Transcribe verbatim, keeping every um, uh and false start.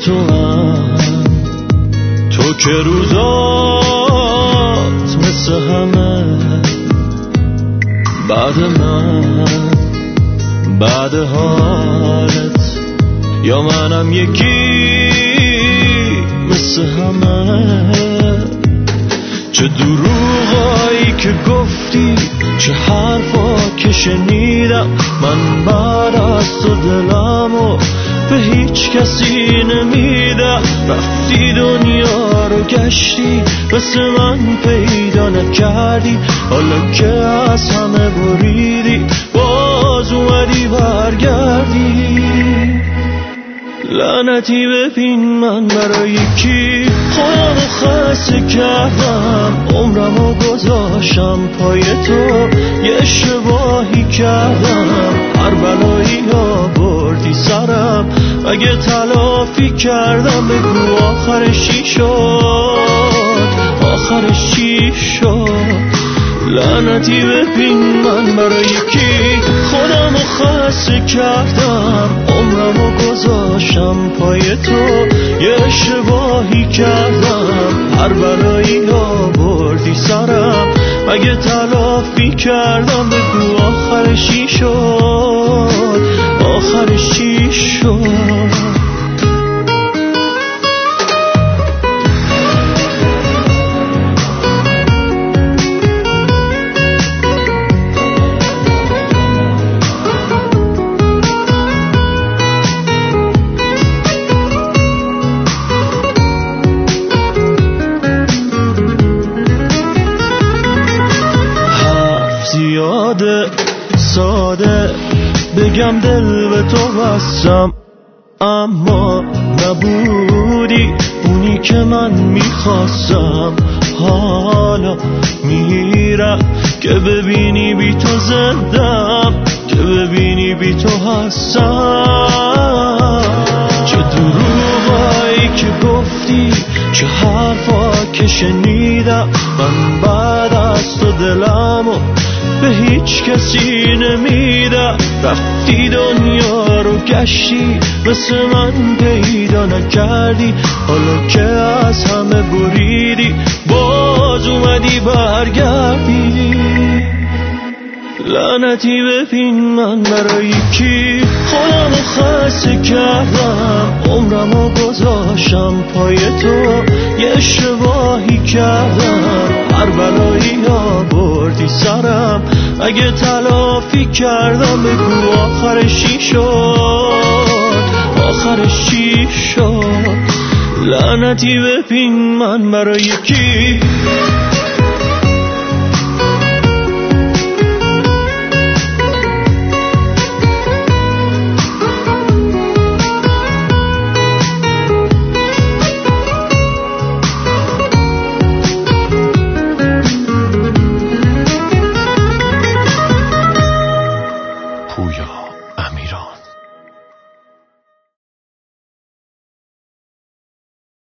تو هم، تو که روزات مثل همه بعد من، بعد حالت یا منم یکی مثل همه. چه دروغایی که گفتی، چه حرفا که شنیدم، من بعد از تو دلمو به هیچ کسی نمیدم. رفتی دنیا رو گشتی، مثل من پیدا نکردی، حالا که از همه بریدی باز اومدی برگردی. لعنتی ببین من برای کی خودم خسته کردم، عمرمو گذاشتم پای تو، یه اشتباهی کردم، هر بلایی ها بردی سرم، مگه تلافی کردم؟ بگو آخرش چی شد، آخرش چی شد؟ لعنتی ببین من برای کی خودمو خسته کردم، عمرمو گذاشتم پای تو، یه اشتباهی کردم، هر بلایی ها بردی سرم، مگه تلافی کردم؟ بگو آخرش چی شد، آخرش چی شد؟ ساده بگم دل به تو بستم، اما نبودی اونی که من میخواستم. حالا میرم که ببینی بی تو زندم، که ببینی بی تو هستم. چه دروغایی که گفتی، چه حرفا که شنیدم، من بعد از تو دلمو به هیچ کسی نمیدم. رفتی دنیا رو گشتی، مثل من پیدا نکردی، حالا که از همه بریدی باز اومدی برگردی. لعنتی ببین من برای کی خودمو خسته کردم، عمرمو گذاشتم پای تو، یه اشتباهی کردم، هر بلایی ها بردی سرم، اگه تلافی کردم بگو آخرش چی شد، آخرش چی شد؟ لعنتی ببین من برای کی